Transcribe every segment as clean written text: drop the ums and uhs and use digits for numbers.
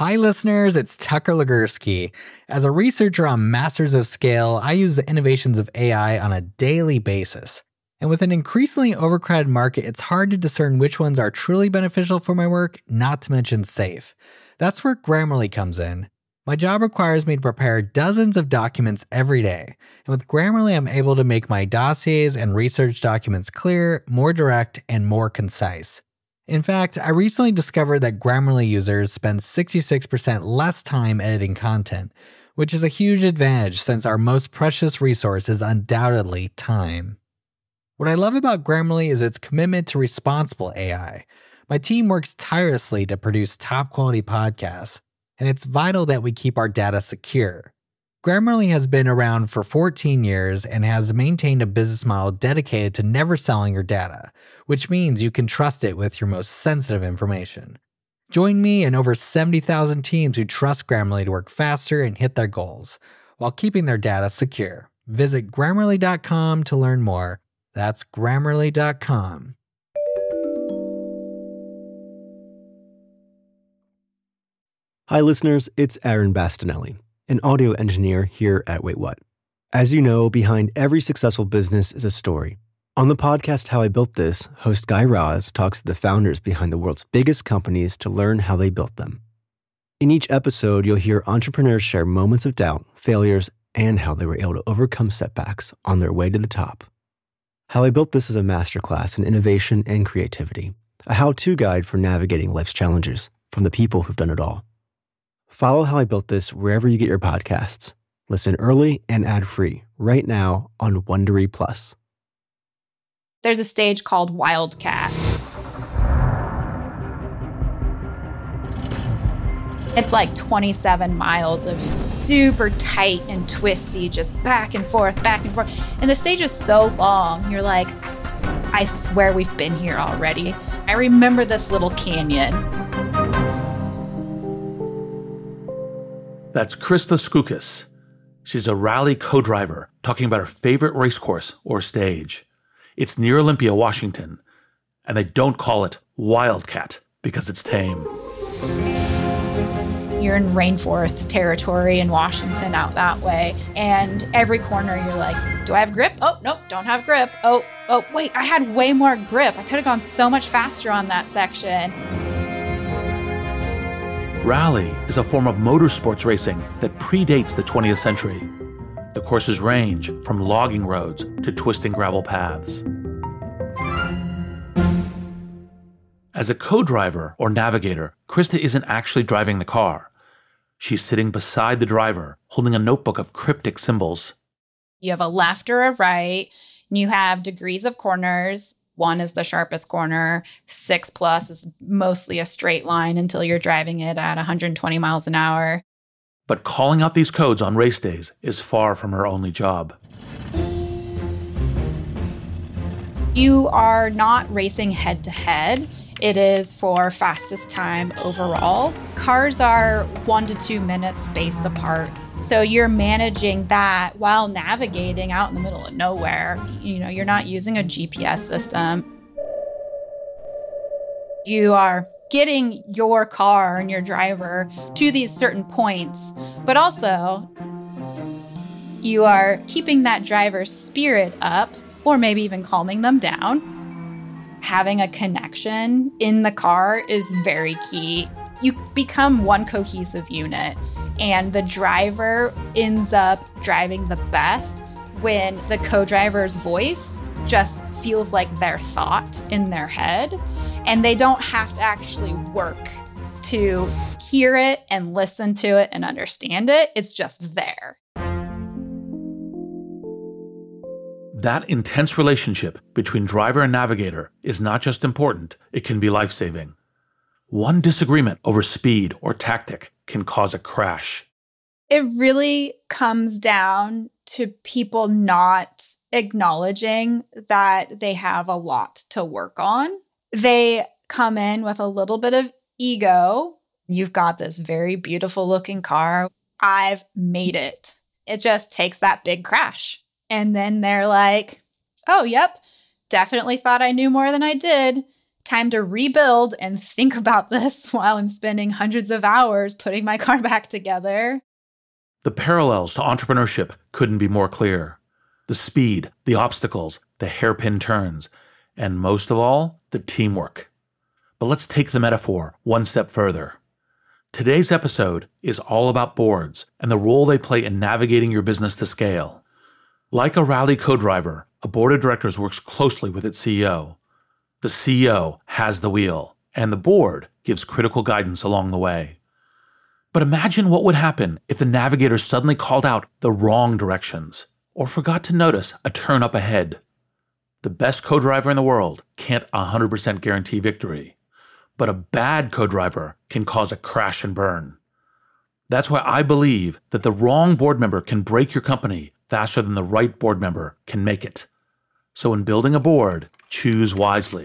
Hi listeners, it's Tucker Legursky. As a researcher on Masters of Scale, I use the innovations of AI on a daily basis. And with an increasingly overcrowded market, it's hard to discern which ones are truly beneficial for my work, not to mention safe. That's where Grammarly comes in. My job requires me to prepare dozens of documents every day. And with Grammarly, I'm able to make my dossiers and research documents clear, more direct, and more concise. In fact, I recently discovered that Grammarly users spend 66% less time editing content, which is a huge advantage since our most precious resource is undoubtedly time. What I love about Grammarly is its commitment to responsible AI. My team works tirelessly to produce top-quality podcasts, and it's vital that we keep our data secure. Grammarly has been around for 14 years and has maintained a business model dedicated to never selling your data, which means you can trust it with your most sensitive information. Join me and over 70,000 teams who trust Grammarly to work faster and hit their goals, while keeping their data secure. Visit Grammarly.com to learn more. That's Grammarly.com. Hi listeners, it's Aaron Bastinelli, an audio engineer here at Wait What. As you know, behind every successful business is a story. On the podcast How I Built This, host Guy Raz talks to the founders behind the world's biggest companies to learn how they built them. In each episode, you'll hear entrepreneurs share moments of doubt, failures, and how they were able to overcome setbacks on their way to the top. How I Built This is a masterclass in innovation and creativity, a how-to guide for navigating life's challenges from the people who've done it all. Follow How I Built This wherever you get your podcasts. Listen early and ad-free right now on Wondery Plus. There's a stage called Wildcat. It's like 27 miles of super tight and twisty, just back and forth, back and forth. And the stage is so long, you're like, I swear we've been here already. I remember this little canyon. That's Krista Skoukis. She's a rally co-driver talking about her favorite racecourse or stage. It's near Olympia, Washington, and they don't call it Wildcat because it's tame. You're in rainforest territory in Washington out that way, and every corner you're like, do I have grip? Oh, nope, don't have grip. Oh, wait, I had way more grip. I could have gone so much faster on that section. Rally is a form of motorsports racing that predates the 20th century. The courses range from logging roads to twisting gravel paths. As a co-driver or navigator, Krista isn't actually driving the car. She's sitting beside the driver, holding a notebook of cryptic symbols. You have a left or a right, and you have degrees of corners. 1 is the sharpest corner. 6+ is mostly a straight line until you're driving it at 120 miles an hour. But calling out these codes on race days is far from her only job. You are not racing head to head. It is for fastest time overall. Cars are 1 to 2 minutes spaced apart. So you're managing that while navigating out in the middle of nowhere. You're not using a GPS system. You are getting your car and your driver to these certain points, but also you are keeping that driver's spirit up, or maybe even calming them down. Having a connection in the car is very key. You become one cohesive unit, and the driver ends up driving the best when the co-driver's voice just feels like their thought in their head, and they don't have to actually work to hear it and listen to it and understand it. It's just there. That intense relationship between driver and navigator is not just important, it can be life-saving. One disagreement over speed or tactic can cause a crash. It really comes down to people not acknowledging that they have a lot to work on. They come in with a little bit of ego. You've got this very beautiful looking car. I've made it. It just takes that big crash. And then they're like, oh, yep, definitely thought I knew more than I did. time to rebuild and think about this while I'm spending hundreds of hours putting my car back together. The parallels to entrepreneurship couldn't be more clear. The speed, the obstacles, the hairpin turns, and most of all, the teamwork. But let's take the metaphor one step further. Today's episode is all about boards and the role they play in navigating your business to scale. Like a rally co-driver, a board of directors works closely with its CEO. The CEO has the wheel, and the board gives critical guidance along the way. But imagine what would happen if the navigator suddenly called out the wrong directions or forgot to notice a turn up ahead. The best co-driver in the world can't 100% guarantee victory, but a bad co-driver can cause a crash and burn. That's why I believe that the wrong board member can break your company faster than the right board member can make it. So in building a board, choose wisely.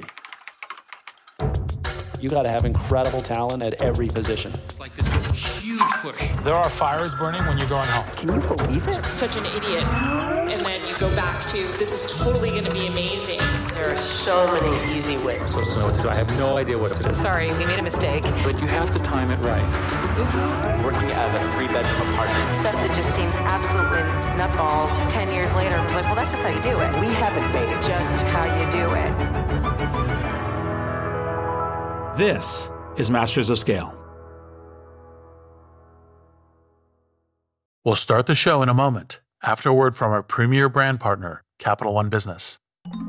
You got to have incredible talent at every position. It's like this huge push. There are fires burning when you're going home. Can you believe it? Such an idiot. And then you go back to, this is totally going to be amazing. There are so many easy ways. I'm supposed to know what to do. I have no idea what to do. Sorry, we made a mistake. But you have to time it right. Oops. Working out of a 3-bedroom apartment. Stuff that just seems absolutely nutballs 10 years later. Like, well, that's just how you do it. We haven't made it. Just how you do it. This is Masters of Scale. We'll start the show in a moment after a word from our premier brand partner, Capital One Business.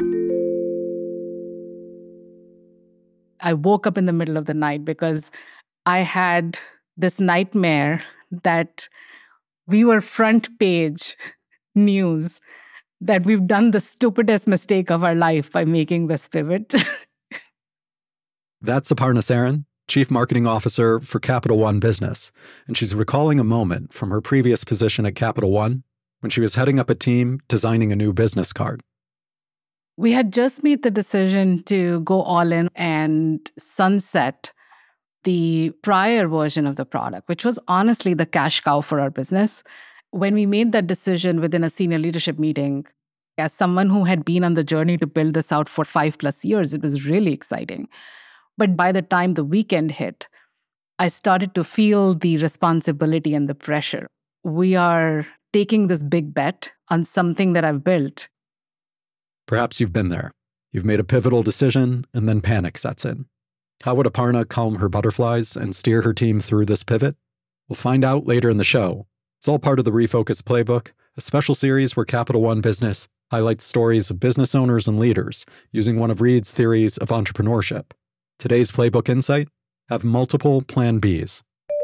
I woke up in the middle of the night because I had this nightmare that we were front page news, that we've done the stupidest mistake of our life by making this pivot. That's Aparna Saran, Chief Marketing Officer for Capital One Business, and she's recalling a moment from her previous position at Capital One when she was heading up a team designing a new business card. We had just made the decision to go all in and sunset the prior version of the product, which was honestly the cash cow for our business. When we made that decision within a senior leadership meeting, as someone who had been on the journey to build this out for 5+ years, it was really exciting. But by the time the weekend hit, I started to feel the responsibility and the pressure. We are taking this big bet on something that I've built. Perhaps you've been there. You've made a pivotal decision, and then panic sets in. How would Aparna calm her butterflies and steer her team through this pivot? We'll find out later in the show. It's all part of the Refocus Playbook, a special series where Capital One Business highlights stories of business owners and leaders using one of Reid's theories of entrepreneurship. Today's Playbook Insight: have multiple Plan Bs.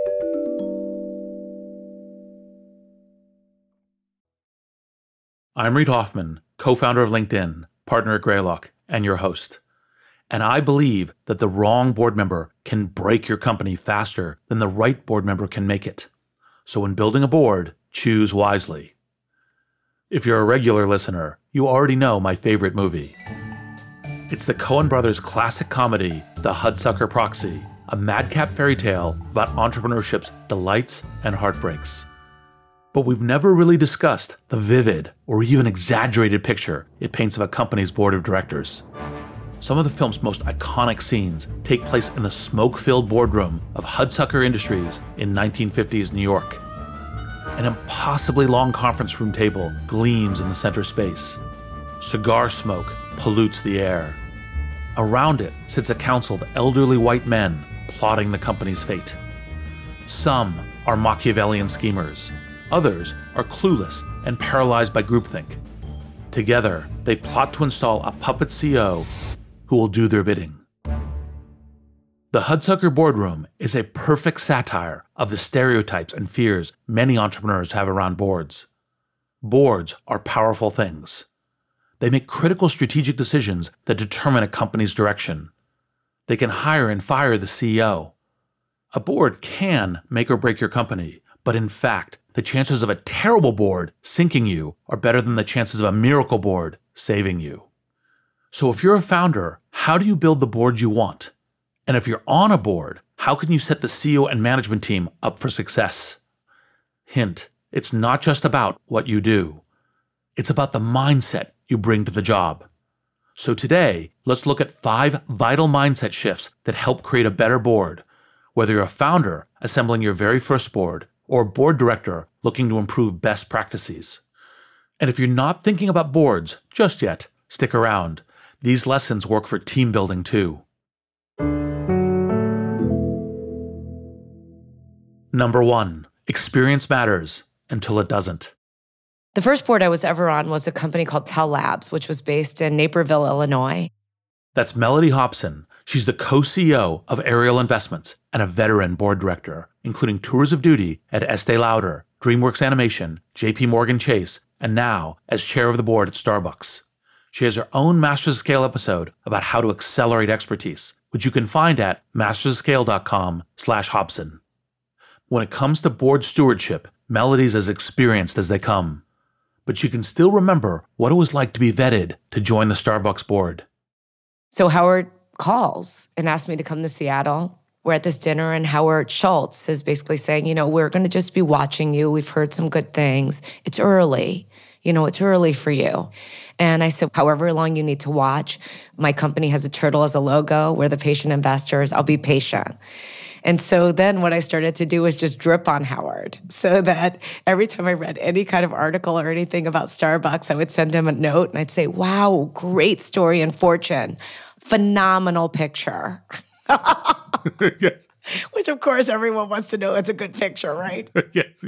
I'm Reid Hoffman, co-founder of LinkedIn, partner at Greylock, and your host. And I believe that the wrong board member can break your company faster than the right board member can make it. So when building a board, choose wisely. If you're a regular listener, you already know my favorite movie. It's the Coen brothers' classic comedy, The Hudsucker Proxy, a madcap fairy tale about entrepreneurship's delights and heartbreaks. But we've never really discussed the vivid or even exaggerated picture it paints of a company's board of directors. Some of the film's most iconic scenes take place in the smoke-filled boardroom of Hudsucker Industries in 1950s New York. An impossibly long conference room table gleams in the center space. Cigar smoke pollutes the air. Around it sits a council of elderly white men plotting the company's fate. Some are Machiavellian schemers. Others are clueless and paralyzed by groupthink. Together, they plot to install a puppet CEO who will do their bidding. The Hudsucker boardroom is a perfect satire of the stereotypes and fears many entrepreneurs have around boards. Boards are powerful things. They make critical strategic decisions that determine a company's direction. They can hire and fire the CEO. A board can make or break your company, but in fact, the chances of a terrible board sinking you are better than the chances of a miracle board saving you. So if you're a founder, how do you build the board you want? And if you're on a board, how can you set the CEO and management team up for success? Hint, it's not just about what you do. It's about the mindset you bring to the job. So today, let's look at 5 vital mindset shifts that help create a better board, whether you're a founder assembling your very first board or a board director looking to improve best practices. And if you're not thinking about boards just yet, stick around. These lessons work for team building too. Number 1, experience matters until it doesn't. The first board I was ever on was a company called Tell Labs, which was based in Naperville, Illinois. That's Melody Hobson. She's the co-CEO of Ariel Investments and a veteran board director, including tours of duty at Estee Lauder, DreamWorks Animation, JP Morgan Chase, and now as chair of the board at Starbucks. She has her own Masters of Scale episode about how to accelerate expertise, which you can find at mastersofscale.com/Hobson. When it comes to board stewardship, Melody's as experienced as they come. But she can still remember what it was like to be vetted to join the Starbucks board. So Howard calls and asks me to come to Seattle. We're at this dinner, and Howard Schultz is basically saying, we're going to just be watching you. We've heard some good things. It's early. It's early for you. And I said, however long you need to watch. My company has a turtle as a logo. We're the patient investors. I'll be patient. And so then what I started to do was just drip on Howard, so that every time I read any kind of article or anything about Starbucks, I would send him a note and I'd say, wow, great story and fortune. Phenomenal picture. Yes. Which, of course, everyone wants to know it's a good picture, right? Yes.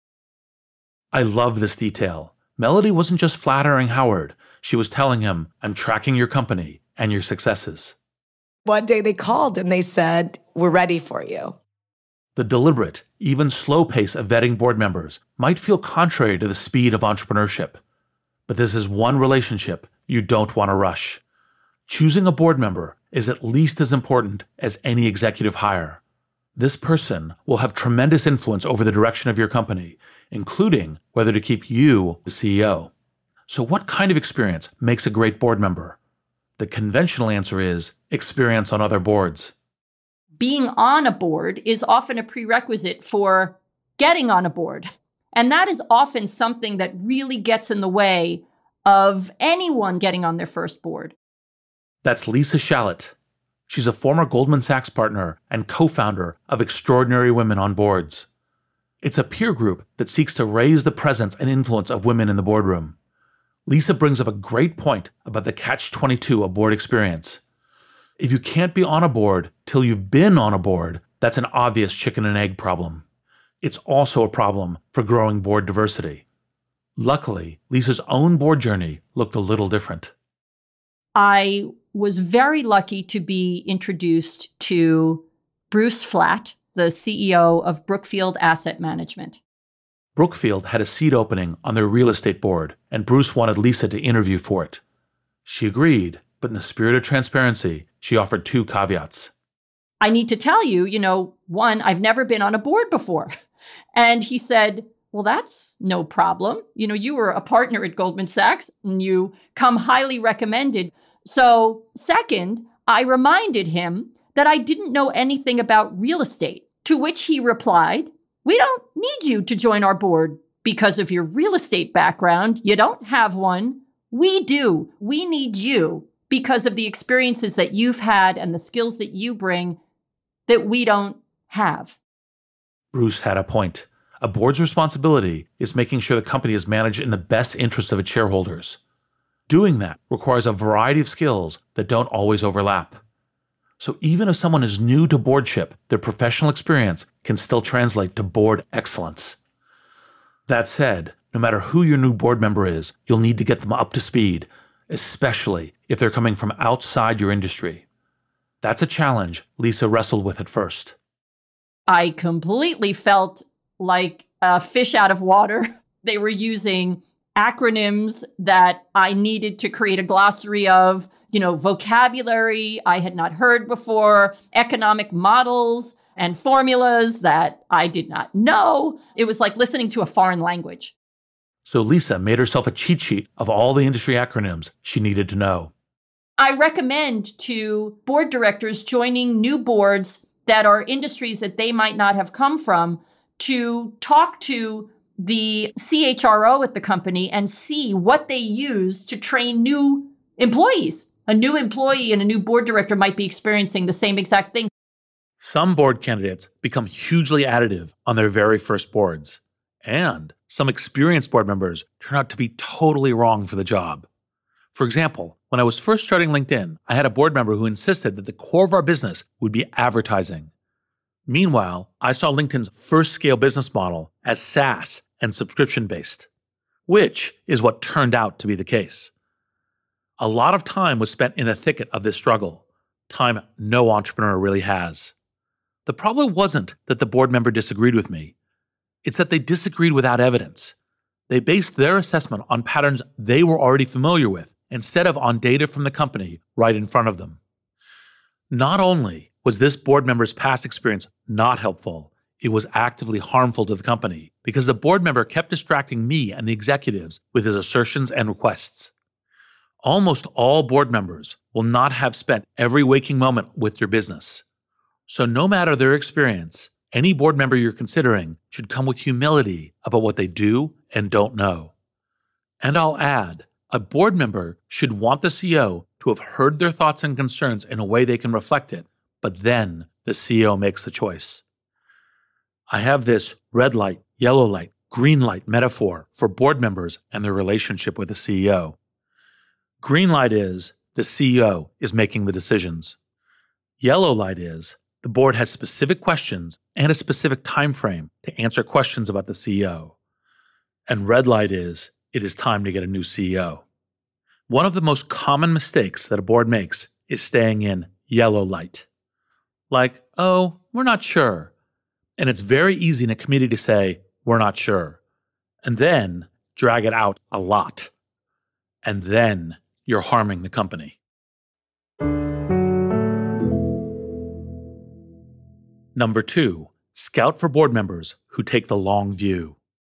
I love this detail. Melody wasn't just flattering Howard. She was telling him, I'm tracking your company and your successes. One day they called and they said, we're ready for you. The deliberate, even slow pace of vetting board members might feel contrary to the speed of entrepreneurship. But this is one relationship you don't want to rush. Choosing a board member is at least as important as any executive hire. This person will have tremendous influence over the direction of your company, including whether to keep you the CEO. So what kind of experience makes a great board member? The conventional answer is experience on other boards. Being on a board is often a prerequisite for getting on a board. And that is often something that really gets in the way of anyone getting on their first board. That's Lisa Shallett. She's a former Goldman Sachs partner and co-founder of Extraordinary Women on Boards. It's a peer group that seeks to raise the presence and influence of women in the boardroom. Lisa brings up a great point about the catch-22 of board experience. If you can't be on a board till you've been on a board, that's an obvious chicken and egg problem. It's also a problem for growing board diversity. Luckily, Lisa's own board journey looked a little different. I was very lucky to be introduced to Bruce Flatt, the CEO of Brookfield Asset Management. Brookfield had a seat opening on their real estate board, and Bruce wanted Lisa to interview for it. She agreed, but in the spirit of transparency, she offered 2 caveats. I need to tell you, one, I've never been on a board before. And he said, well, that's no problem. You were a partner at Goldman Sachs and you come highly recommended. So second, I reminded him that I didn't know anything about real estate, to which he replied, we don't need you to join our board because of your real estate background. You don't have one. We do. We need you because of the experiences that you've had and the skills that you bring that we don't have. Bruce had a point. A board's responsibility is making sure the company is managed in the best interest of its shareholders. Doing that requires a variety of skills that don't always overlap. So even if someone is new to boardship, their professional experience can still translate to board excellence. That said, no matter who your new board member is, you'll need to get them up to speed, especially if they're coming from outside your industry. That's a challenge Lisa wrestled with at first. I completely felt like a fish out of water. They were using acronyms that I needed to create a glossary of, vocabulary I had not heard before, economic models and formulas that I did not know. It was like listening to a foreign language. So Lisa made herself a cheat sheet of all the industry acronyms she needed to know. I recommend to board directors joining new boards that are industries that they might not have come from to talk to the CHRO at the company and see what they use to train new employees. A new employee and a new board director might be experiencing the same exact thing. Some board candidates become hugely additive on their very first boards, and some experienced board members turn out to be totally wrong for the job. For example, when I was first starting LinkedIn, I had a board member who insisted that the core of our business would be advertising. Meanwhile, I saw LinkedIn's first scale business model as SaaS and subscription-based, which is what turned out to be the case. A lot of time was spent in the thicket of this struggle, time no entrepreneur really has. The problem wasn't that the board member disagreed with me. It's that they disagreed without evidence. They based their assessment on patterns they were already familiar with instead of on data from the company right in front of them. Not only was this board member's past experience not helpful, it was actively harmful to the company because the board member kept distracting me and the executives with his assertions and requests. Almost all board members will not have spent every waking moment with your business. So no matter their experience, any board member you're considering should come with humility about what they do and don't know. And I'll add, a board member should want the CEO to have heard their thoughts and concerns in a way they can reflect it, but then the CEO makes the choice. I have this red light, yellow light, green light metaphor for board members and their relationship with the CEO. Green light is the CEO is making the decisions. Yellow light is the board has specific questions and a specific time frame to answer questions about the CEO. And red light is it is time to get a new CEO. One of the most common mistakes that a board makes is staying in yellow light. Like, oh, we're not sure. And it's very easy in a committee to say, we're not sure. And then drag it out a lot. And then you're harming the company. Number 2, scout for board members who take the long view.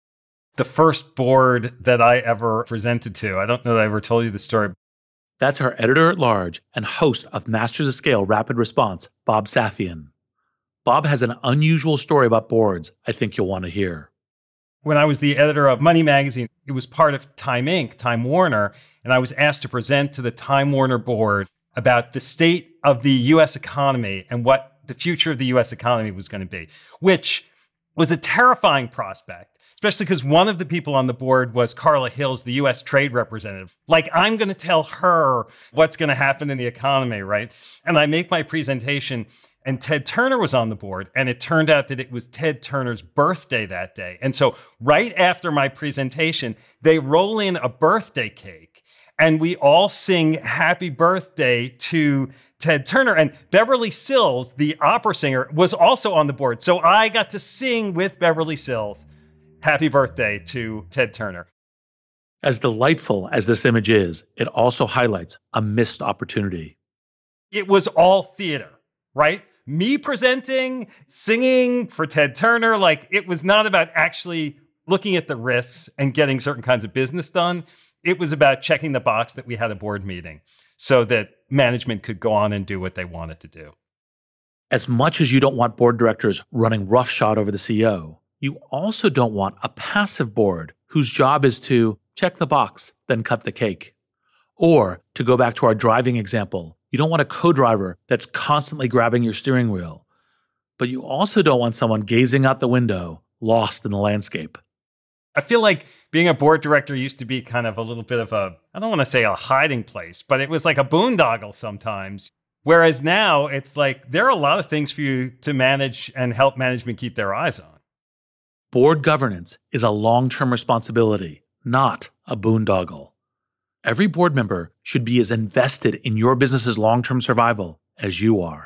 The first board that I ever presented to, I don't know that I ever told you the story. That's our editor-at-large and host of Masters of Scale Rapid Response, Bob Safian. Bob has an unusual story about boards I think you'll want to hear. When I was the editor of Money Magazine, it was part of Time Inc., Time Warner, and I was asked to present to the Time Warner board about the state of the U.S. economy and what the future of the U.S. economy was going to be, which was a terrifying prospect, especially because one of the people on the board was Carla Hills, the U.S. trade representative. Like, I'm going to tell her what's going to happen in the economy, right? And I make my presentation, and Ted Turner was on the board, and it turned out that it was Ted Turner's birthday that day. And so right after my presentation, they roll in a birthday cake, and we all sing happy birthday to Ted Turner. And Beverly Sills, the opera singer, was also on the board. So I got to sing with Beverly Sills happy birthday to Ted Turner. As delightful as this image is, it also highlights a missed opportunity. It was all theater, right? Me presenting, singing for Ted Turner, like it was not about actually looking at the risks and getting certain kinds of business done. It was about checking the box that we had a board meeting so that management could go on and do what they wanted to do. As much as you don't want board directors running roughshod over the CEO, you also don't want a passive board whose job is to check the box, then cut the cake. Or, to go back to our driving example, you don't want a co-driver that's constantly grabbing your steering wheel. But you also don't want someone gazing out the window, lost in the landscape. I feel like being a board director used to be kind of a little bit of a, I don't want to say a hiding place, but it was like a boondoggle sometimes. Whereas now it's like there are a lot of things for you to manage and help management keep their eyes on. Board governance is a long-term responsibility, not a boondoggle. Every board member should be as invested in your business's long-term survival as you are.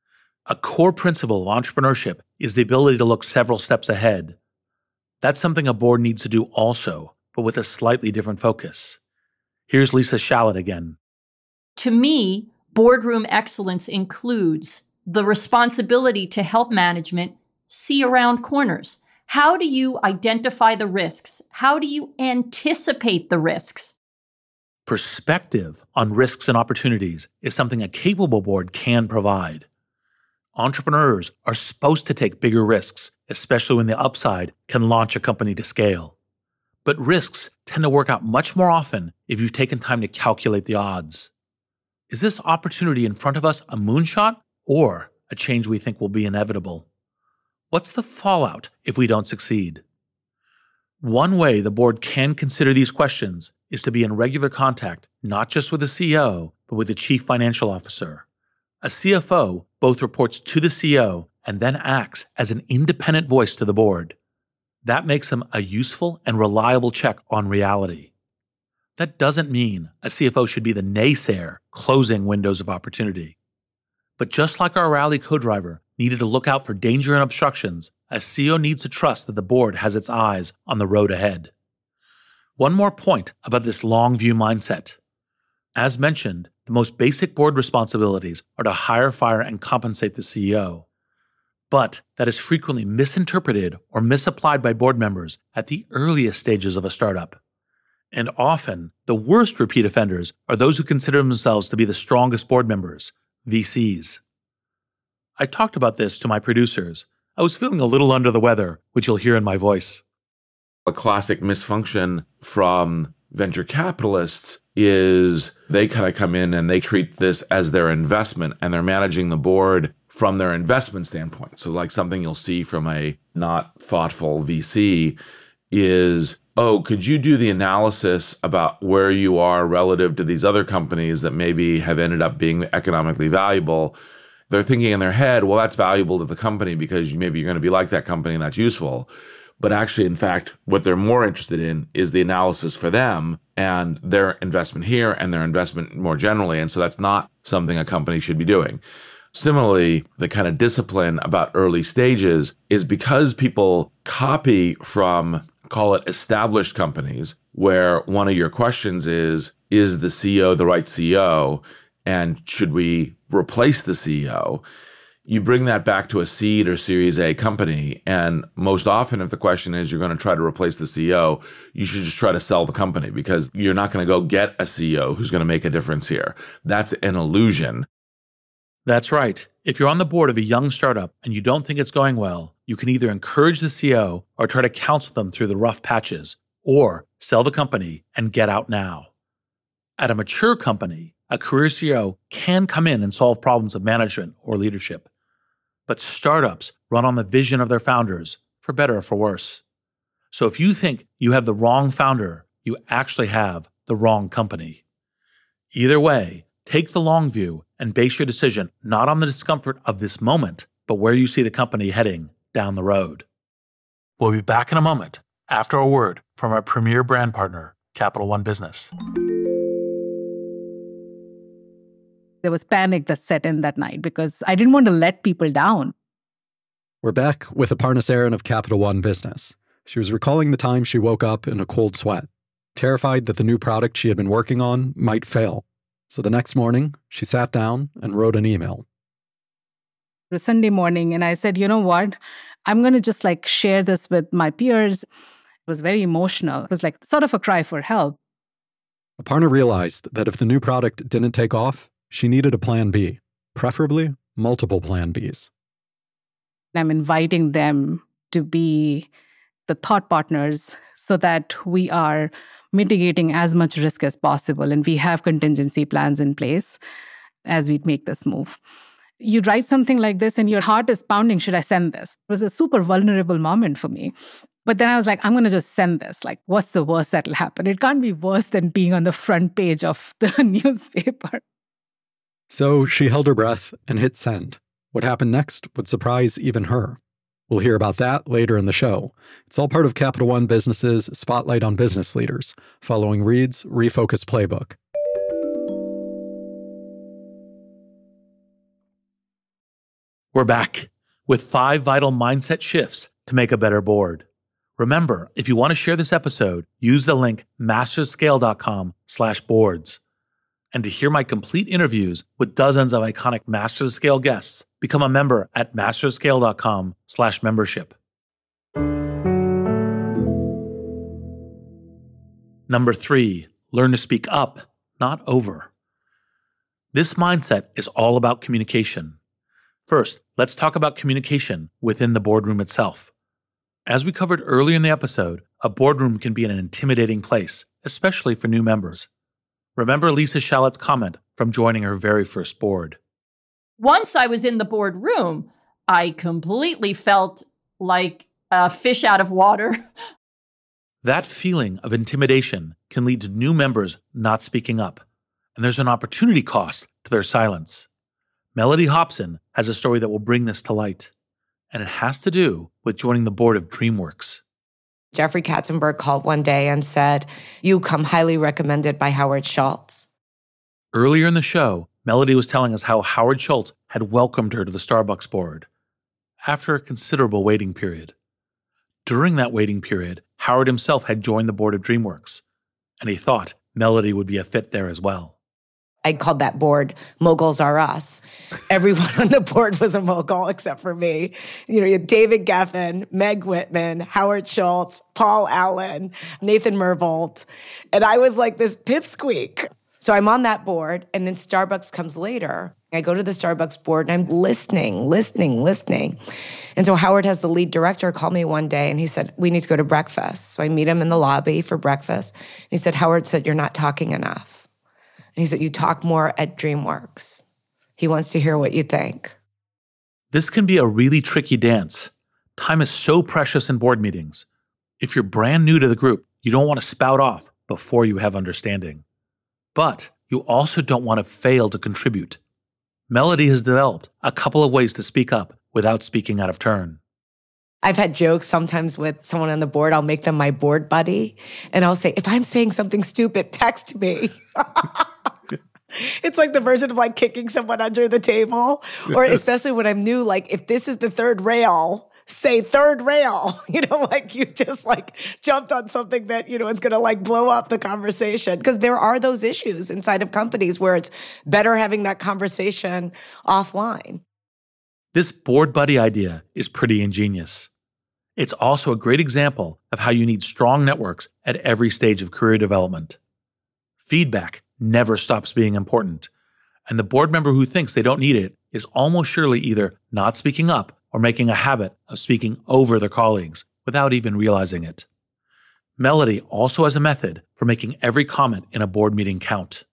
A core principle of entrepreneurship is the ability to look several steps ahead. That's something a board needs to do also, but with a slightly different focus. Here's Lisa Shallot again. To me, boardroom excellence includes the responsibility to help management see around corners. How do you identify the risks? How do you anticipate the risks? Perspective on risks and opportunities is something a capable board can provide. Entrepreneurs are supposed to take bigger risks, especially when the upside can launch a company to scale. But risks tend to work out much more often if you've taken time to calculate the odds. Is this opportunity in front of us a moonshot or a change we think will be inevitable? What's the fallout if we don't succeed? One way the board can consider these questions is to be in regular contact, not just with the CEO, but with the chief financial officer. A CFO both reports to the CEO and then acts as an independent voice to the board. That makes them a useful and reliable check on reality. That doesn't mean a CFO should be the naysayer closing windows of opportunity. But just like our rally co-driver needed to look out for danger and obstructions, a CEO needs to trust that the board has its eyes on the road ahead. One more point about this long view mindset. As mentioned, the most basic board responsibilities are to hire, fire, and compensate the CEO. But that is frequently misinterpreted or misapplied by board members at the earliest stages of a startup. And often, the worst repeat offenders are those who consider themselves to be the strongest board members, VCs. I talked about this to my producers. I was feeling a little under the weather, which you'll hear in my voice. A classic misfunction from venture capitalists is they kind of come in and they treat this as their investment and they're managing the board from their investment standpoint. So like something you'll see from a not thoughtful VC is, oh, could you do the analysis about where you are relative to these other companies that maybe have ended up being economically valuable? They're thinking in their head, well, that's valuable to the company because maybe you're going to be like that company and that's useful. But actually, in fact, what they're more interested in is the analysis for them and their investment here and their investment more generally. And so that's not something a company should be doing. Similarly, the kind of discipline about early stages is because people copy from, call it established companies, where one of your questions is the CEO the right CEO? And should we replace the CEO? You bring that back to a seed or Series A company. And most often, if the question is you're going to try to replace the CEO, you should just try to sell the company because you're not going to go get a CEO who's going to make a difference here. That's an illusion. That's right. If you're on the board of a young startup and you don't think it's going well, you can either encourage the CEO or try to counsel them through the rough patches, or sell the company and get out now. At a mature company, a career CEO can come in and solve problems of management or leadership. But startups run on the vision of their founders, for better or for worse. So if you think you have the wrong founder, you actually have the wrong company. Either way, take the long view and base your decision not on the discomfort of this moment, but where you see the company heading down the road. We'll be back in a moment after a word from our premier brand partner, Capital One Business. There was panic that set in that night because I didn't want to let people down. We're back with Aparna Saran of Capital One Business. She was recalling the time she woke up in a cold sweat, terrified that the new product she had been working on might fail. So the next morning, she sat down and wrote an email. It was Sunday morning, and I said, you know what? I'm going to just share this with my peers. It was very emotional. It was sort of a cry for help. Aparna realized that if the new product didn't take off, she needed a plan B, preferably multiple plan Bs. I'm inviting them to be the thought partners so that we are mitigating as much risk as possible and we have contingency plans in place as we make this move. You write something like this and your heart is pounding, should I send this? It was a super vulnerable moment for me. But then I was I'm going to just send this. What's the worst that'll happen? It can't be worse than being on the front page of the newspaper. So she held her breath and hit send. What happened next would surprise even her. We'll hear about that later in the show. It's all part of Capital One Business's Spotlight on Business Leaders, following Reed's Refocus Playbook. We're back with 5 vital mindset shifts to make a better board. Remember, if you want to share this episode, use the link masterscale.com/boards. And to hear my complete interviews with dozens of iconic Masters of Scale guests, become a member at masterscale.com/membership. Number 3, learn to speak up, not over. This mindset is all about communication. First, let's talk about communication within the boardroom itself. As we covered earlier in the episode, a boardroom can be an intimidating place, especially for new members. Remember Lisa Shalat's comment from joining her very first board. Once I was in the boardroom, I completely felt like a fish out of water. That feeling of intimidation can lead to new members not speaking up, and there's an opportunity cost to their silence. Melody Hobson has a story that will bring this to light, and it has to do with joining the board of DreamWorks. Jeffrey Katzenberg called one day and said, "You come highly recommended by Howard Schultz." Earlier in the show, Melody was telling us how Howard Schultz had welcomed her to the Starbucks board after a considerable waiting period. During that waiting period, Howard himself had joined the board of DreamWorks, and he thought Melody would be a fit there as well. I called that board Moguls Are Us. Everyone on the board was a mogul except for me. You had David Geffen, Meg Whitman, Howard Schultz, Paul Allen, Nathan Mervold, and I was like this pipsqueak. So I'm on that board, and then Starbucks comes later. I go to the Starbucks board, and I'm listening. And so Howard has the lead director call me one day, and he said, "We need to go to breakfast." So I meet him in the lobby for breakfast. And he said, "Howard said, you're not talking enough." And he said, "You talk more at DreamWorks. He wants to hear what you think." This can be a really tricky dance. Time is so precious in board meetings. If you're brand new to the group, you don't want to spout off before you have understanding. But you also don't want to fail to contribute. Melody has developed a couple of ways to speak up without speaking out of turn. I've had jokes sometimes with someone on the board. I'll make them my board buddy, and I'll say, "If I'm saying something stupid, text me." It's like the version of like kicking someone under the table, or especially when I'm new, like if this is the third rail, say third rail, like you just like jumped on something that, it's going to like blow up the conversation. Because there are those issues inside of companies where it's better having that conversation offline. This board buddy idea is pretty ingenious. It's also a great example of how you need strong networks at every stage of career development. Feedback never stops being important, and the board member who thinks they don't need it is almost surely either not speaking up or making a habit of speaking over their colleagues without even realizing it. Melody also has a method for making every comment in a board meeting count.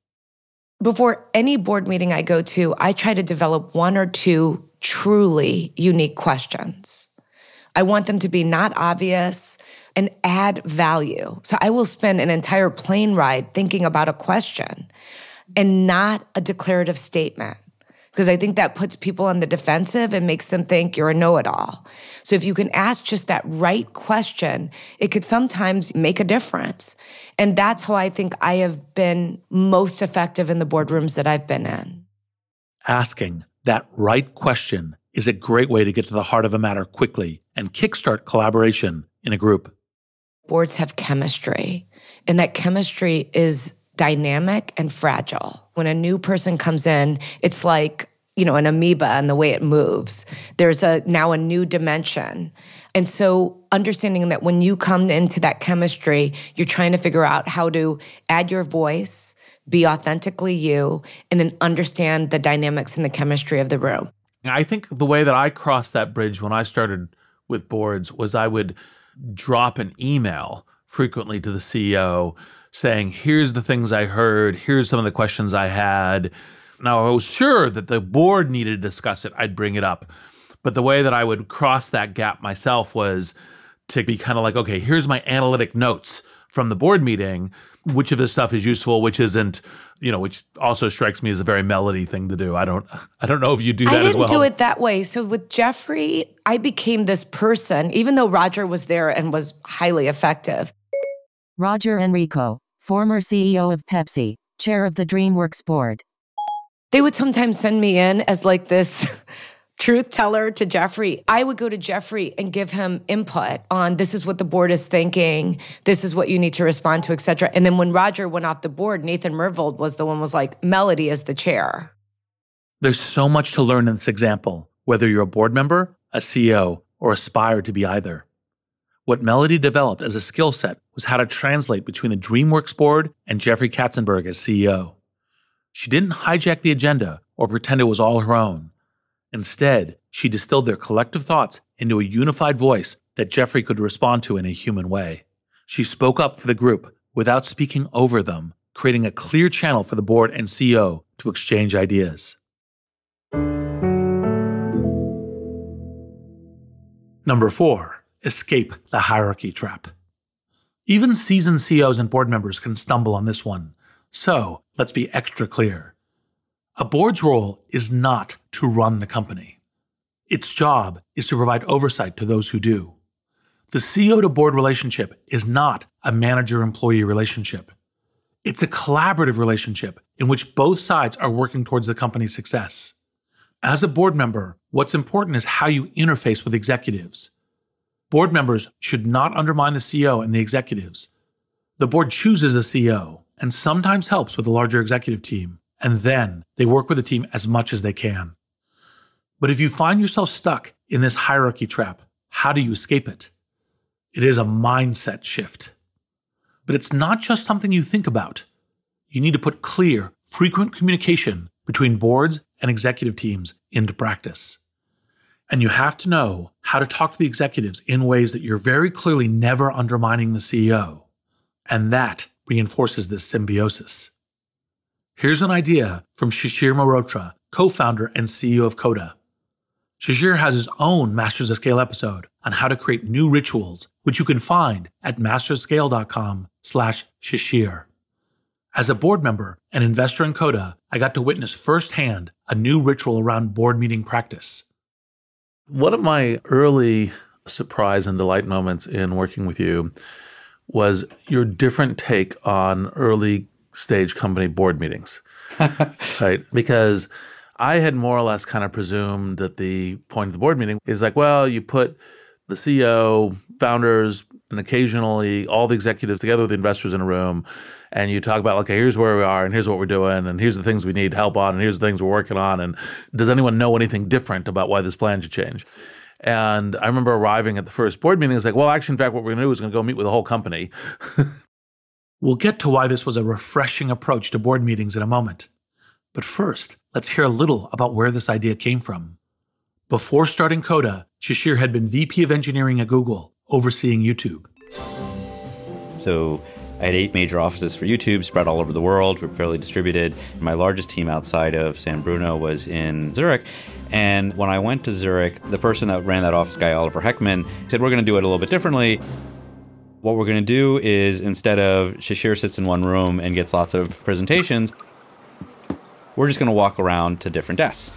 Before any board meeting I go to, I try to develop one or two truly unique questions. I want them to be not obvious and add value. So I will spend an entire plane ride thinking about a question and not a declarative statement, because I think that puts people on the defensive and makes them think you're a know-it-all. So if you can ask just that right question, it could sometimes make a difference. And that's how I think I have been most effective in the boardrooms that I've been in. Asking that right question is a great way to get to the heart of a matter quickly and kickstart collaboration in a group. Boards have chemistry, and that chemistry is dynamic and fragile. When a new person comes in, it's like, an amoeba and the way it moves. There's now a new dimension. And so understanding that when you come into that chemistry, you're trying to figure out how to add your voice, be authentically you, and then understand the dynamics and the chemistry of the room. I think the way that I crossed that bridge when I started with boards was I would drop an email frequently to the CEO saying, "Here's the things I heard, here's some of the questions I had." Now, I was sure that the board needed to discuss it, I'd bring it up. But the way that I would cross that gap myself was to be kind of like, okay, here's my analytic notes from the board meeting. Which of this stuff is useful, which isn't, which also strikes me as a very Melody thing to do. I don't know if you do that as well. I didn't do it that way. So with Jeffrey, I became this person, even though Roger was there and was highly effective. Roger Enrico, former CEO of Pepsi, chair of the DreamWorks board. They would sometimes send me in as like this truth teller to Jeffrey. I would go to Jeffrey and give him input on this is what the board is thinking, this is what you need to respond to, et cetera. And then when Roger went off the board, Nathan Mervold was the one was like, Melody is the chair. There's so much to learn in this example, whether you're a board member, a CEO, or aspire to be either. What Melody developed as a skill set was how to translate between the DreamWorks board and Jeffrey Katzenberg as CEO. She didn't hijack the agenda or pretend it was all her own. Instead, she distilled their collective thoughts into a unified voice that Jeffrey could respond to in a human way. She spoke up for the group without speaking over them, creating a clear channel for the board and CEO to exchange ideas. Number 4, escape the hierarchy trap. Even seasoned CEOs and board members can stumble on this one. So let's be extra clear. A board's role is not to run the company. Its job is to provide oversight to those who do. The CEO to board relationship is not a manager-employee relationship. It's a collaborative relationship in which both sides are working towards the company's success. As a board member, what's important is how you interface with executives. Board members should not undermine the CEO and the executives. The board chooses the CEO and sometimes helps with the larger executive team, and then they work with the team as much as they can. But if you find yourself stuck in this hierarchy trap, how do you escape it? It is a mindset shift. But it's not just something you think about. You need to put clear, frequent communication between boards and executive teams into practice. And you have to know how to talk to the executives in ways that you're very clearly never undermining the CEO. And that reinforces this symbiosis. Here's an idea from Shishir Mehrotra, co-founder and CEO of Coda. Shishir has his own Masters of Scale episode on how to create new rituals, which you can find at masterscale.com/Shishir. As a board member and investor in Coda, I got to witness firsthand a new ritual around board meeting practice. One of my early surprise and delight moments in working with you was your different take on early stage company board meetings, right? Because I had more or less kind of presumed that the point of the board meeting is like, well, you put the CEO, founders, and occasionally all the executives together with the investors in a room, and you talk about, okay, here's where we are, and here's what we're doing, and here's the things we need help on, and here's the things we're working on, and does anyone know anything different about why this plan should change? And I remember arriving at the first board meeting, it's like, well, actually, in fact, what we're going to do is going to go meet with the whole company. We'll get to why this was a refreshing approach to board meetings in a moment. But first, let's hear a little about where this idea came from. Before starting Coda, Shishir had been VP of Engineering at Google, overseeing YouTube. So I had 8 major offices for YouTube spread all over the world. We're fairly distributed. My largest team outside of San Bruno was in Zurich. And when I went to Zurich, the person that ran that office, guy Oliver Heckman, said, we're going to do it a little bit differently. What we're going to do is instead of Shishir sits in one room and gets lots of presentations, we're just going to walk around to different desks.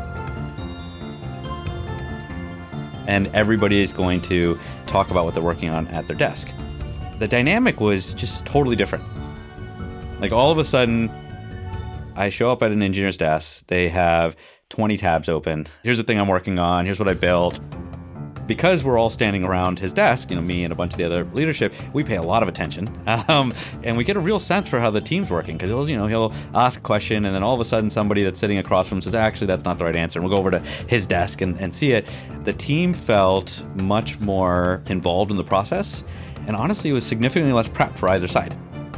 And everybody is going to talk about what they're working on at their desk. The dynamic was just totally different. Like all of a sudden, I show up at an engineer's desk. They have 20 tabs open. Here's the thing I'm working on. Here's what I built. Because we're all standing around his desk, me and a bunch of the other leadership, we pay a lot of attention. And we get a real sense for how the team's working. Because he'll ask a question, and then all of a sudden somebody that's sitting across from him says, actually, that's not the right answer. And we'll go over to his desk and see it. The team felt much more involved in the process. And honestly, it was significantly less prep for either side.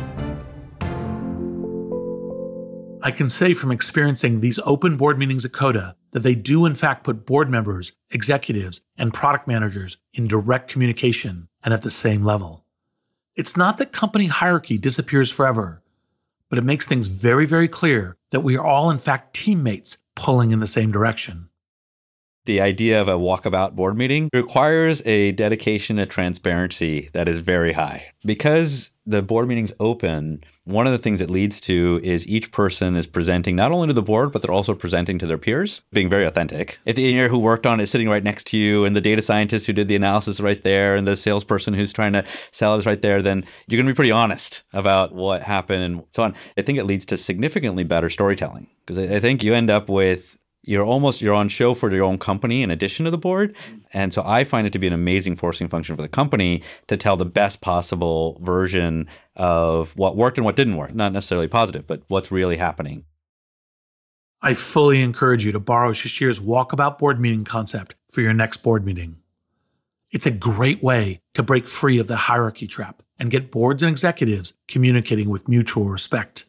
I can say from experiencing these open board meetings at Coda that they do in fact put board members, executives, and product managers in direct communication and at the same level. It's not that company hierarchy disappears forever, but it makes things very, very clear that we are all in fact teammates pulling in the same direction. The idea of a walkabout board meeting requires a dedication to transparency that is very high. Because the board meeting's open, one of the things it leads to is each person is presenting not only to the board, but they're also presenting to their peers, being very authentic. If the engineer who worked on it is sitting right next to you, and the data scientist who did the analysis is right there, and the salesperson who's trying to sell it is right there, then you're going to be pretty honest about what happened and so on. I think it leads to significantly better storytelling, because I think you end up with you're on show for your own company in addition to the board. And so I find it to be an amazing forcing function for the company to tell the best possible version of what worked and what didn't work. Not necessarily positive, but what's really happening. I fully encourage you to borrow Shishir's walkabout board meeting concept for your next board meeting. It's a great way to break free of the hierarchy trap and get boards and executives communicating with mutual respect.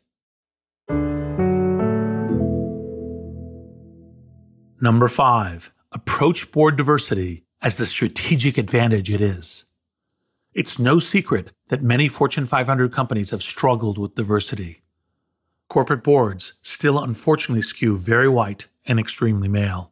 Number 5, approach board diversity as the strategic advantage it is. It's no secret that many Fortune 500 companies have struggled with diversity. Corporate boards still unfortunately skew very white and extremely male.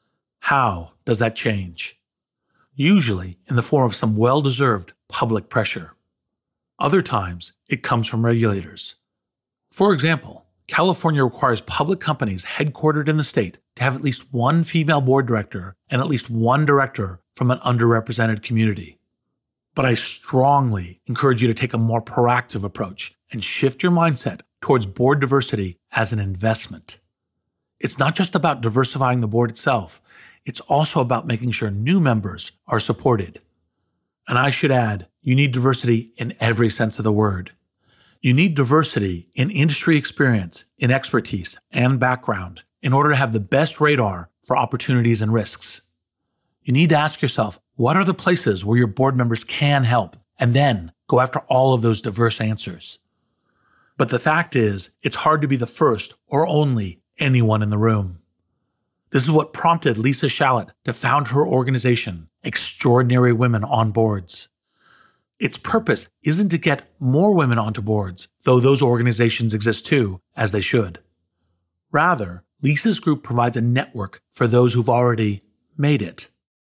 How does that change? Usually in the form of some well-deserved public pressure. Other times, it comes from regulators. For example, California requires public companies headquartered in the state to have at least one female board director and at least one director from an underrepresented community. But I strongly encourage you to take a more proactive approach and shift your mindset towards board diversity as an investment. It's not just about diversifying the board itself, it's also about making sure new members are supported. And I should add, you need diversity in every sense of the word. You need diversity in industry experience, in expertise, and background in order to have the best radar for opportunities and risks. You need to ask yourself, what are the places where your board members can help? And then go after all of those diverse answers. But the fact is, it's hard to be the first or only anyone in the room. This is what prompted Lisa Shallot to found her organization, Extraordinary Women on Boards. Its purpose isn't to get more women onto boards, though those organizations exist too, as they should. Rather, Lisa's group provides a network for those who've already made it.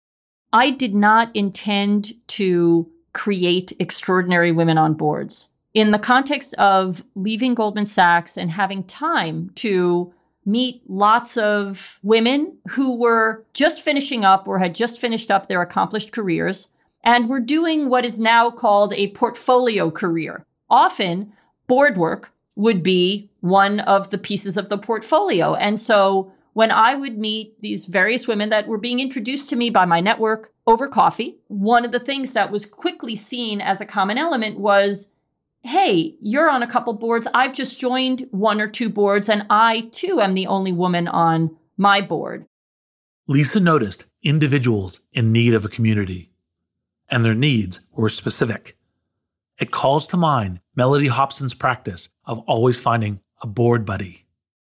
I did not intend to create Extraordinary Women on Boards. In the context of leaving Goldman Sachs and having time to meet lots of women who were just finishing up or had just finished up their accomplished careers and were doing what is now called a portfolio career. Often, board work would be one of the pieces of the portfolio. And so when I would meet these various women that were being introduced to me by my network over coffee, one of the things that was quickly seen as a common element was, hey, you're on a couple boards. I've just joined one or two boards, and I too am the only woman on my board. Lisa noticed individuals in need of a community, and their needs were specific. It calls to mind Mellody Hobson's practice of always finding a board buddy.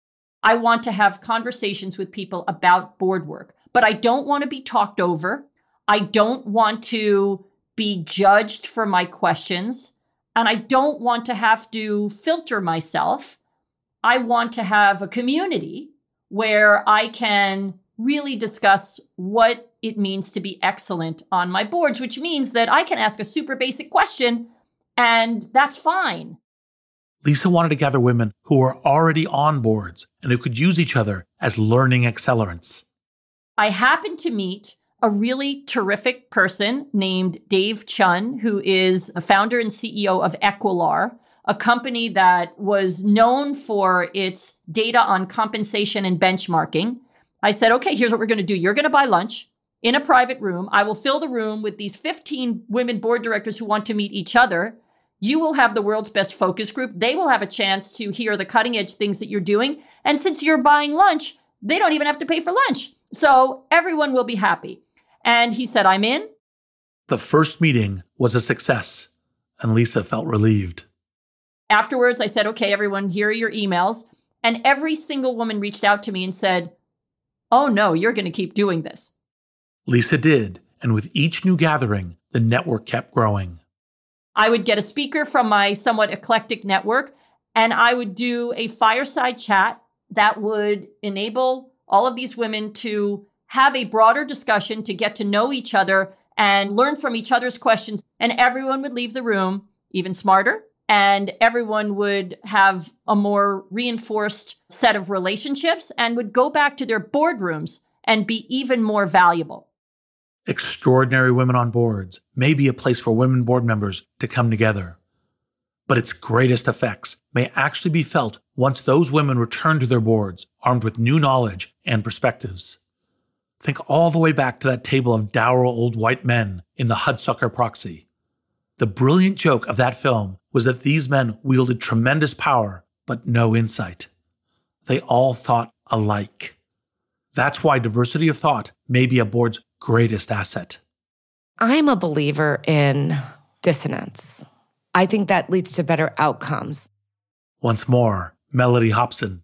I want to have conversations with people about board work, but I don't want to be talked over. I don't want to be judged for my questions, and I don't want to have to filter myself. I want to have a community where I can really discuss what it means to be excellent on my boards, which means that I can ask a super basic question, and that's fine. Lisa wanted to gather women who were already on boards and who could use each other as learning accelerants. I happened to meet a really terrific person named Dave Chun, who is the founder and CEO of Equilar, a company that was known for its data on compensation and benchmarking. I said, okay, here's what we're going to do. You're going to buy lunch in a private room. I will fill the room with these 15 women board directors who want to meet each other. You will have the world's best focus group. They will have a chance to hear the cutting edge things that you're doing. And since you're buying lunch, they don't even have to pay for lunch. So everyone will be happy. And he said, I'm in. The first meeting was a success, and Lisa felt relieved. Afterwards, I said, okay, everyone, here are your emails. And every single woman reached out to me and said, oh no, you're going to keep doing this. Lisa did, and with each new gathering, the network kept growing. I would get a speaker from my somewhat eclectic network, and I would do a fireside chat that would enable all of these women to have a broader discussion, to get to know each other and learn from each other's questions. And everyone would leave the room even smarter, and everyone would have a more reinforced set of relationships and would go back to their boardrooms and be even more valuable. Extraordinary Women on Boards may be a place for women board members to come together. But its greatest effects may actually be felt once those women return to their boards armed with new knowledge and perspectives. Think all the way back to that table of dour old white men in the Hudsucker Proxy. The brilliant joke of that film was that these men wielded tremendous power, but no insight. They all thought alike. That's why diversity of thought may be a board's greatest asset. I'm a believer in dissonance. I think that leads to better outcomes. Once more, Mellody Hobson.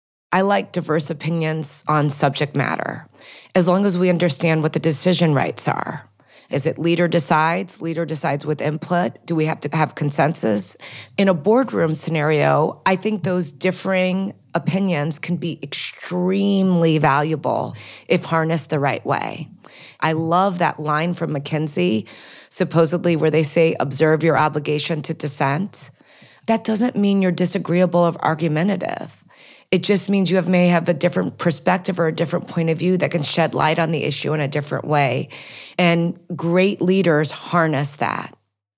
I like diverse opinions on subject matter, as long as we understand what the decision rights are Is it leader decides? Leader decides with input? Do we have to have consensus? In a boardroom scenario, I think those differing opinions can be extremely valuable if harnessed the right way. I love that line from McKinsey, supposedly where they say, observe your obligation to dissent. That doesn't mean you're disagreeable or argumentative. It just means you may have a different perspective or a different point of view that can shed light on the issue in a different way. And great leaders harness that.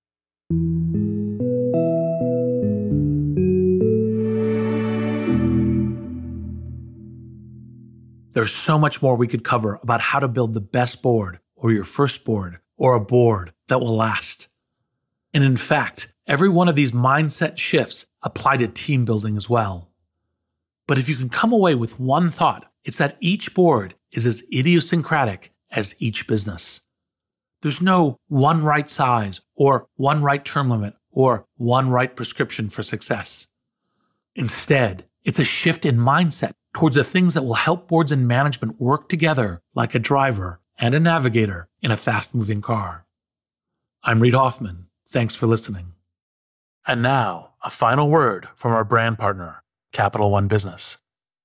There's so much more we could cover about how to build the best board, or your first board, or a board that will last. And in fact, every one of these mindset shifts apply to team building as well. But if you can come away with one thought, it's that each board is as idiosyncratic as each business. There's no one right size, or one right term limit, or one right prescription for success. Instead, it's a shift in mindset towards the things that will help boards and management work together like a driver and a navigator in a fast-moving car. I'm Reid Hoffman. Thanks for listening. And now, a final word from our brand partner, Capital One Business.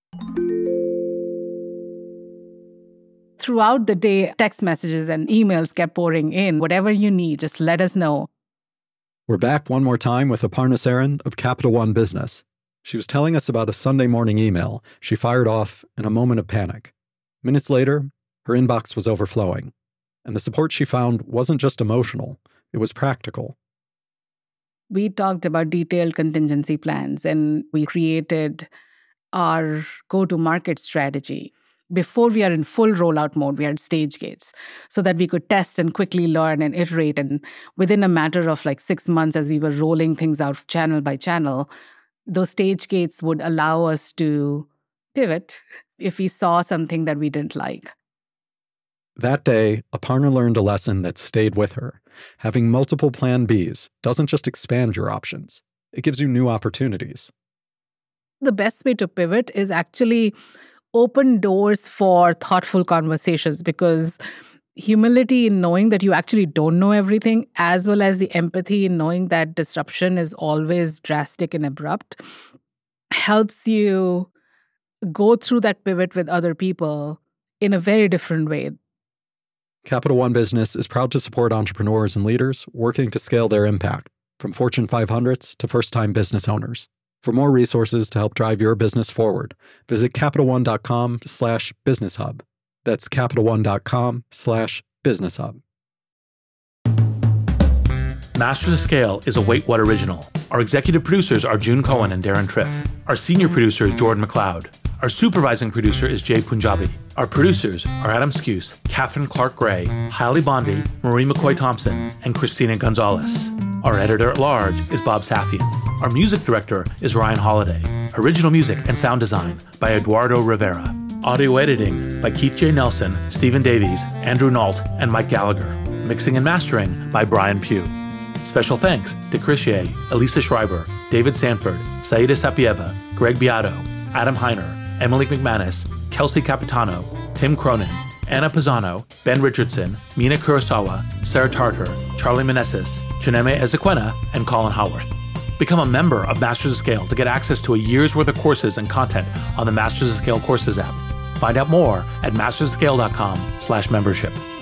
Throughout the day, text messages and emails kept pouring in. Whatever you need, just let us know. We're back one more time with Aparna Saran of Capital One Business. She was telling us about a Sunday morning email she fired off in a moment of panic. Minutes later, her inbox was overflowing. And the support she found wasn't just emotional, it was practical. We talked about detailed contingency plans, and we created our go-to-market strategy. Before we are in full rollout mode, we had stage gates so that we could test and quickly learn and iterate. And within a matter of 6 months, as we were rolling things out channel by channel, those stage gates would allow us to pivot if we saw something that we didn't like. That day, Aparna learned a lesson that stayed with her. Having multiple plan Bs doesn't just expand your options. It gives you new opportunities. The best way to pivot is actually open doors for thoughtful conversations, because humility in knowing that you actually don't know everything, as well as the empathy in knowing that disruption is always drastic and abrupt, helps you go through that pivot with other people in a very different way. Capital One Business is proud to support entrepreneurs and leaders working to scale their impact, from Fortune 500s to first-time business owners. For more resources to help drive your business forward, visit CapitalOne.com/businesshub. That's CapitalOne.com/businesshub. Masters of Scale is a Wait What original. Our executive producers are June Cohen and Darren Triff. Our senior producer is Jordan McLeod. Our supervising producer is Jay Punjabi. Our producers are Adam Skuse, Catherine Clark Gray, Hailey Bondi, Marie McCoy Thompson, and Christina Gonzalez. Our editor-at-large is Bob Safian. Our music director is Ryan Holiday. Original music and sound design by Eduardo Rivera. Audio editing by Keith J. Nelson, Stephen Davies, Andrew Nault, and Mike Gallagher. Mixing and mastering by Brian Pugh. Special thanks to Chris Ye, Elisa Schreiber, David Sanford, Saida Sapieva, Greg Beato, Adam Heiner, Emily McManus, Kelsey Capitano, Tim Cronin, Anna Pisano, Ben Richardson, Mina Kurosawa, Sarah Tartar, Charlie Meneses, Chineme Ezequena, and Colin Howarth. Become a member of Masters of Scale to get access to a year's worth of courses and content on the Masters of Scale Courses app. Find out more at mastersofscale.com/membership.